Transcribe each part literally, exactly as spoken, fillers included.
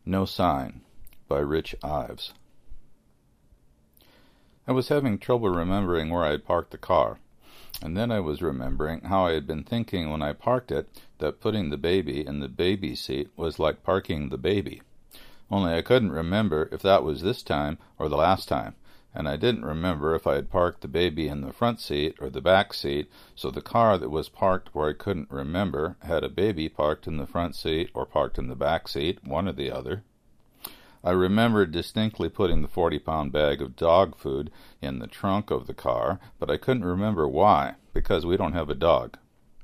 No Sign by Rich Ives. I was having trouble remembering where I had parked the car, and then I was remembering how I had been thinking when I parked it that putting the baby in the baby seat was like parking the baby. Only I couldn't remember if that was this time or the last time, and I didn't remember if I had parked the baby in the front seat or the back seat, so the car that was parked where I couldn't remember had a baby parked in the front seat or parked in the back seat, one or the other. I remembered distinctly putting the forty-pound bag of dog food in the trunk of the car, but I couldn't remember why, because we don't have a dog.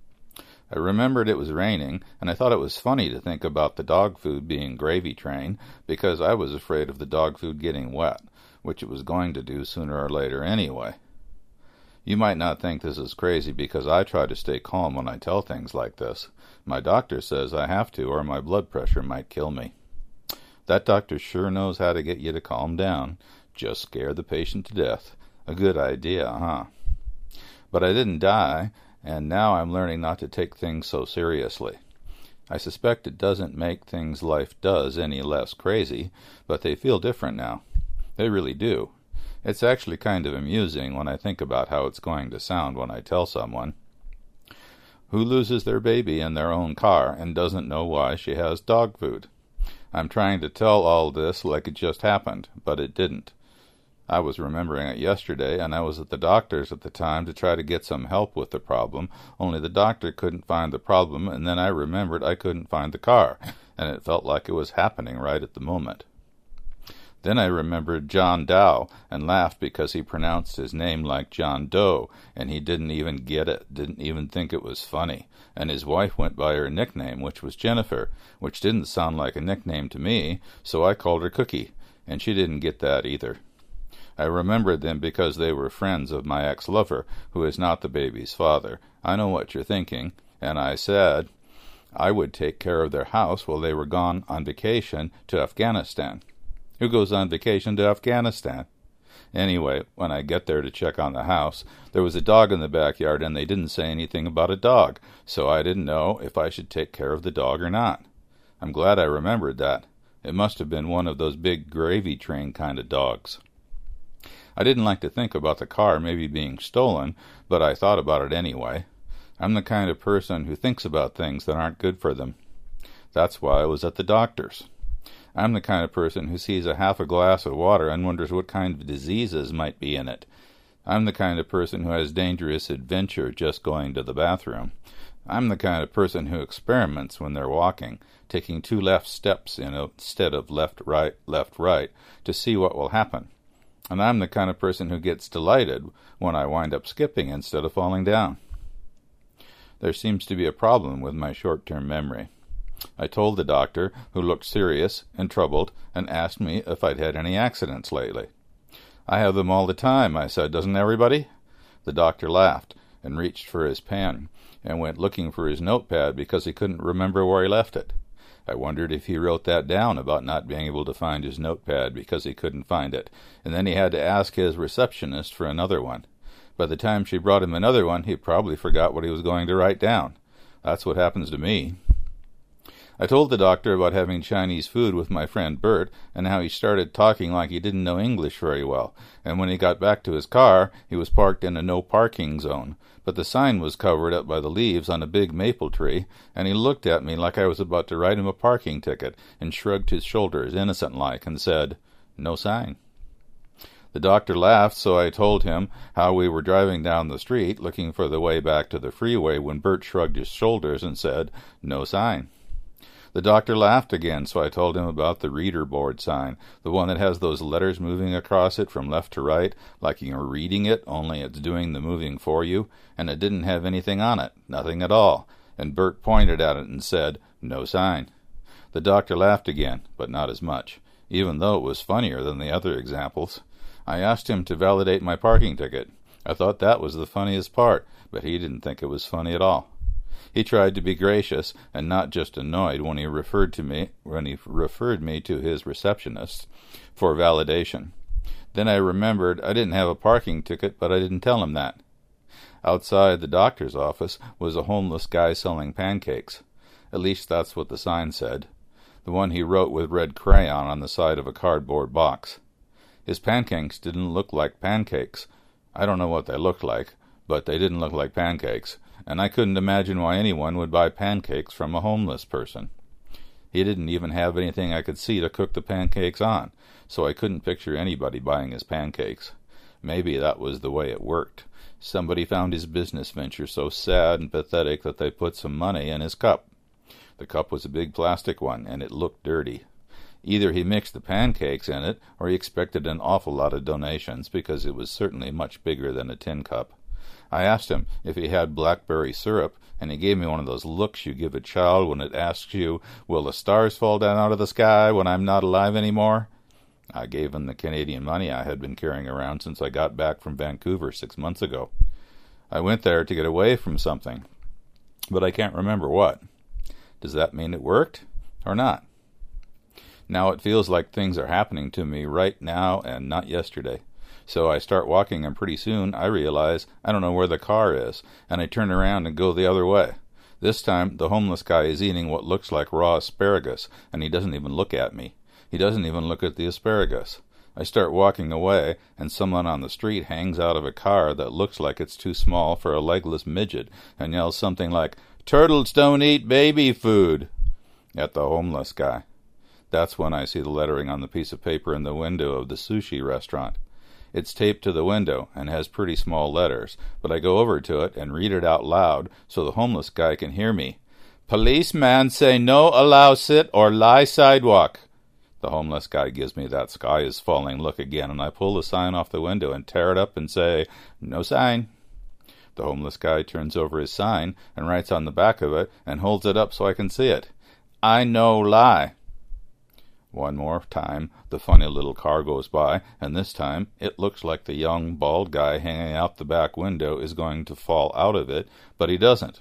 I remembered it was raining, and I thought it was funny to think about the dog food being gravy train, because I was afraid of the dog food getting wet, which it was going to do sooner or later anyway. You might not think this is crazy because I try to stay calm when I tell things like this. My doctor says I have to, or my blood pressure might kill me. That doctor sure knows how to get you to calm down. Just scare the patient to death. A good idea, huh? But I didn't die, and now I'm learning not to take things so seriously. I suspect it doesn't make things life does any less crazy, but they feel different now. They really do. It's actually kind of amusing when I think about how it's going to sound when I tell someone who loses their baby in their own car and doesn't know why she has dog food. I'm trying to tell all this like it just happened, but it didn't. I was remembering it yesterday, and I was at the doctor's at the time to try to get some help with the problem, only the doctor couldn't find the problem, and then I remembered I couldn't find the car, and it felt like it was happening right at the moment. Then I remembered John Doe and laughed because he pronounced his name like John Doe, and he didn't even get it, didn't even think it was funny. And his wife went by her nickname, which was Jennifer, which didn't sound like a nickname to me, so I called her Cookie, and she didn't get that either. I remembered them because they were friends of my ex-lover, who is not the baby's father. I know what you're thinking, and I said I would take care of their house while they were gone on vacation to Afghanistan. Who goes on vacation to Afghanistan? Anyway, when I get there to check on the house, there was a dog in the backyard, and they didn't say anything about a dog, so I didn't know if I should take care of the dog or not. I'm glad I remembered that. It must have been one of those big gravy train kind of dogs. I didn't like to think about the car maybe being stolen, but I thought about it anyway. I'm the kind of person who thinks about things that aren't good for them. That's why I was at the doctor's. I'm the kind of person who sees a half a glass of water and wonders what kind of diseases might be in it. I'm the kind of person who has dangerous adventure just going to the bathroom. I'm the kind of person who experiments when they're walking, taking two left steps in instead of left, right, left, right, to see what will happen. And I'm the kind of person who gets delighted when I wind up skipping instead of falling down. There seems to be a problem with my short-term memory. I told the doctor, who looked serious and troubled, and asked me if I'd had any accidents lately. I have them all the time, I said. Doesn't everybody? The doctor laughed and reached for his pen and went looking for his notepad because he couldn't remember where he left it. I wondered if he wrote that down about not being able to find his notepad because he couldn't find it, and then he had to ask his receptionist for another one. By the time she brought him another one, he probably forgot what he was going to write down. That's what happens to me. I told the doctor about having Chinese food with my friend Bert, and how he started talking like he didn't know English very well, and when he got back to his car, he was parked in a no-parking zone, but the sign was covered up by the leaves on a big maple tree, and he looked at me like I was about to write him a parking ticket, and shrugged his shoulders innocent-like, and said, "No sign." The doctor laughed, so I told him how we were driving down the street, looking for the way back to the freeway, when Bert shrugged his shoulders and said, "No sign." The doctor laughed again, so I told him about the reader board sign, the one that has those letters moving across it from left to right, like you're reading it, only it's doing the moving for you, and it didn't have anything on it, nothing at all, and Bert pointed at it and said, "No sign." The doctor laughed again, but not as much, even though it was funnier than the other examples. I asked him to validate my parking ticket. I thought that was the funniest part, but he didn't think it was funny at all. He tried to be gracious and not just annoyed when he referred to me when he referred me to his receptionist for validation. Then I remembered I didn't have a parking ticket, but I didn't tell him that. Outside the doctor's office was a homeless guy selling pancakes. At least that's what the sign said. the one he wrote with red crayon on the side of a cardboard box. His pancakes didn't look like pancakes. I don't know what they looked like, but they didn't look like pancakes, and I couldn't imagine why anyone would buy pancakes from a homeless person. He didn't even have anything I could see to cook the pancakes on, so I couldn't picture anybody buying his pancakes. Maybe that was the way it worked. Somebody found his business venture so sad and pathetic that they put some money in his cup. The cup was a big plastic one, and it looked dirty. Either he mixed the pancakes in it, or he expected an awful lot of donations, because it was certainly much bigger than a tin cup. I asked him if he had blackberry syrup, and he gave me one of those looks you give a child when it asks you, "Will the stars fall down out of the sky when I'm not alive anymore?" I gave him the Canadian money I had been carrying around since I got back from Vancouver six months ago. I went there to get away from something, but I can't remember what. Does that mean it worked, or not? Now it feels like things are happening to me right now and not yesterday. So I start walking, and pretty soon I realize I don't know where the car is, and I turn around and go the other way. This time the homeless guy is eating what looks like raw asparagus, and he doesn't even look at me. He doesn't even look at the asparagus. I start walking away, and someone on the street hangs out of a car that looks like it's too small for a legless midget, and yells something like, "Turtles don't eat baby food," at the homeless guy. That's when I see the lettering on the piece of paper in the window of the sushi restaurant. It's taped to the window and has pretty small letters, but I go over to it and read it out loud so the homeless guy can hear me. "Policeman say no allow sit or lie sidewalk." The homeless guy gives me that sky is falling look again, and I pull the sign off the window and tear it up and say, "No sign." The homeless guy turns over his sign and writes on the back of it and holds it up so I can see it. "I no lie." One more time, the funny little car goes by, and this time it looks like the young, bald guy hanging out the back window is going to fall out of it, but he doesn't.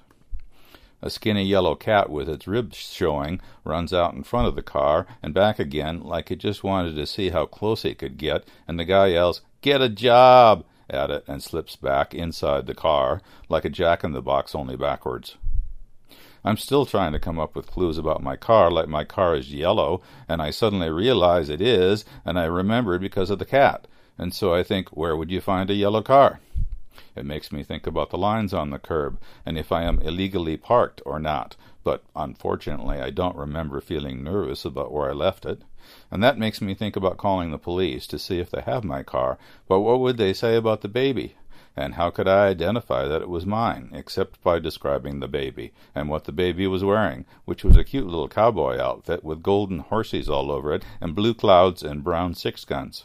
A skinny yellow cat with its ribs showing runs out in front of the car and back again like it just wanted to see how close it could get, and the guy yells, "Get a job!" at it and slips back inside the car like a jack-in-the-box, only backwards. I'm still trying to come up with clues about my car, like my car is yellow, and I suddenly realize it is, and I remember it because of the cat. And so I think, where would you find a yellow car? It makes me think about the lines on the curb, and if I am illegally parked or not, but unfortunately I don't remember feeling nervous about where I left it. And that makes me think about calling the police to see if they have my car, but what would they say about the baby? And how could I identify that it was mine, except by describing the baby, and what the baby was wearing, which was a cute little cowboy outfit with golden horses all over it, and blue clouds and brown six-guns.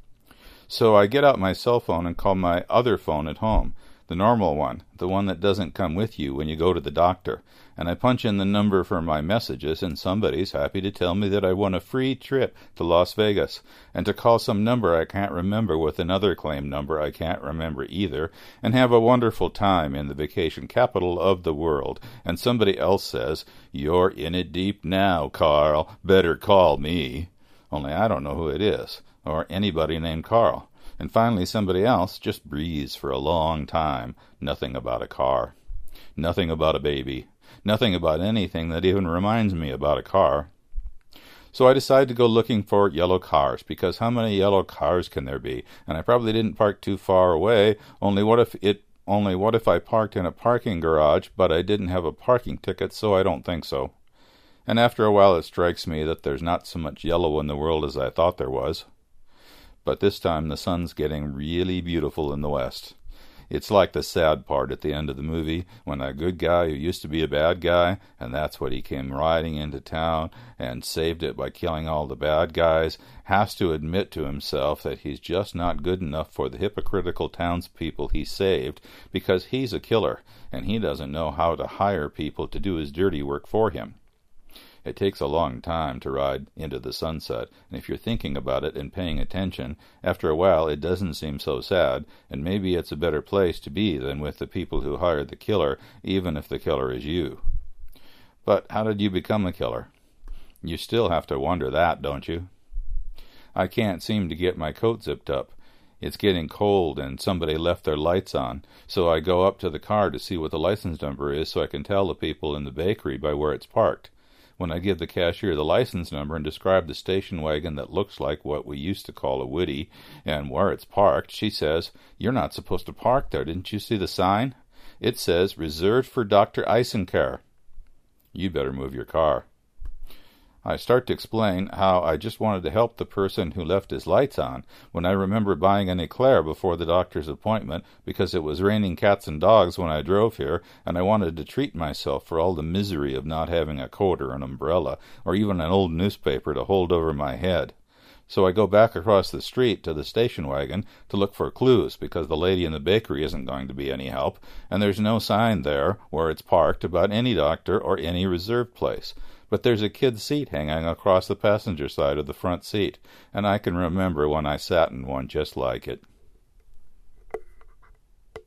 So I get out my cell phone and call my other phone at home, the normal one, the one that doesn't come with you when you go to the doctor, and I punch in the number for my messages, and somebody's happy to tell me that I won a free trip to Las Vegas, and to call some number I can't remember with another claim number I can't remember either, and have a wonderful time in the vacation capital of the world, and somebody else says, "You're in it deep now, Carl, better call me," only I don't know who it is, or anybody named Carl. And finally somebody else just breathes for a long time. Nothing about a car. Nothing about a baby. Nothing about anything that even reminds me about a car. So I decide to go looking for yellow cars, because how many yellow cars can there be? And I probably didn't park too far away, only what if it only what if I parked in a parking garage, but I didn't have a parking ticket, so I don't think so. And after a while it strikes me that there's not so much yellow in the world as I thought there was. But this time the sun's getting really beautiful in the west. It's like the sad part at the end of the movie, when a good guy who used to be a bad guy, and that's what he came riding into town and saved it by killing all the bad guys, has to admit to himself that he's just not good enough for the hypocritical townspeople he saved, because he's a killer, and he doesn't know how to hire people to do his dirty work for him. It takes a long time to ride into the sunset, and if you're thinking about it and paying attention, after a while it doesn't seem so sad, and maybe it's a better place to be than with the people who hired the killer, even if the killer is you. But how did you become a killer? You still have to wonder that, don't you? I can't seem to get my coat zipped up. It's getting cold, and somebody left their lights on, so I go up to the car to see what the license number is so I can tell the people in the bakery by where it's parked. When I give the cashier the license number and describe the station wagon that looks like what we used to call a Woody and where it's parked, she says, "You're not supposed to park there. Didn't you see the sign? It says, reserved for Doctor Eisenkar." You better move your car. I start to explain how I just wanted to help the person who left his lights on when I remember buying an eclair before the doctor's appointment because it was raining cats and dogs when I drove here and I wanted to treat myself for all the misery of not having a coat or an umbrella or even an old newspaper to hold over my head. So I go back across the street to the station wagon to look for clues because the lady in the bakery isn't going to be any help and there's no sign there where it's parked about any doctor or any reserved place. But there's a kid's seat hanging across the passenger side of the front seat, and I can remember when I sat in one just like it.